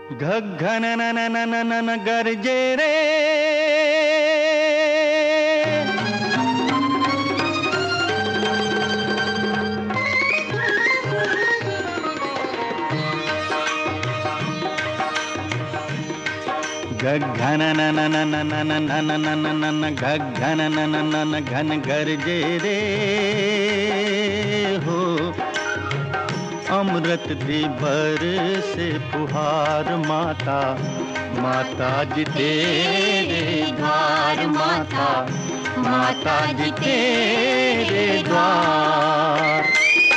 घन न न न न न न गरजे रे घन न न न न न न न न न न न घन न न न न घन गरजे रे हो अमृत दी भर से फुहार माता माता जी तेरे द्वार माता माता जी तेरे द्वार।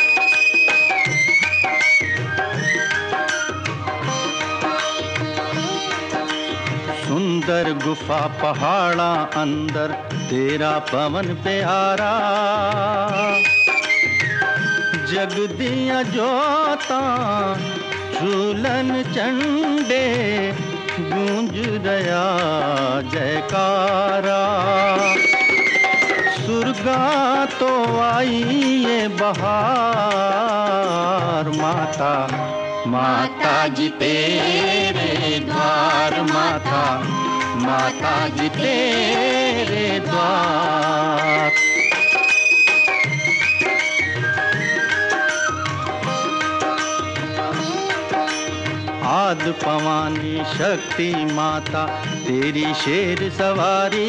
सुंदर गुफा पहाड़ा अंदर तेरा पवन प्यारा जग दिया जोता झूलन चंडे गूंज रया जयकारा। सुरगा तो आई ये बहार माता माता जी तेरे द्वार माता माता जी तेरे द्वार। आद पवानी शक्ति माता तेरी शेर सवारी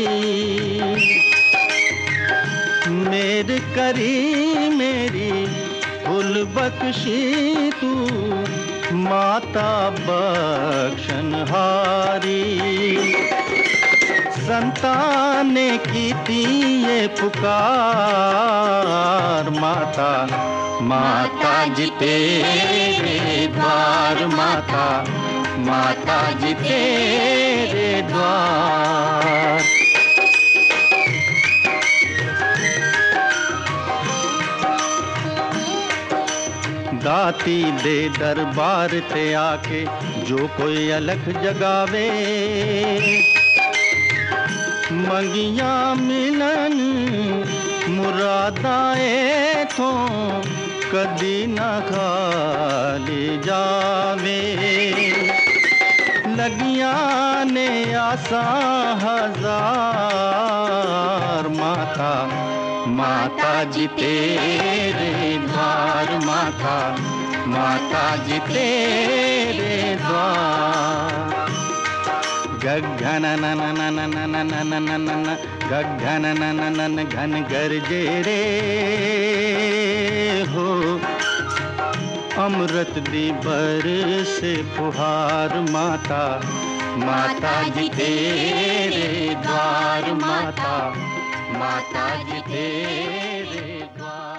मेर करी मेरी फुल बख्शी तू माता बख्शनहारी। संतान की ये पुकार माता माता जी तेरे द्वार माता माता जी तेरे द्वार। दाती दे दरबार ते आके जो कोई अलख जगावे मंगिया मिलन मुरादाए थो कदी ना खाली जावे। लगिया ने आसा हजार माता माता जी तेरे द्वार माता माता जी तेरे द्वार। घन न न न न न न न न न न घन न न न न घन गरजे रे हो अमृत दी बर से फुहार माता माता जी तेरे द्वार माता माता जी तेरे द्वार।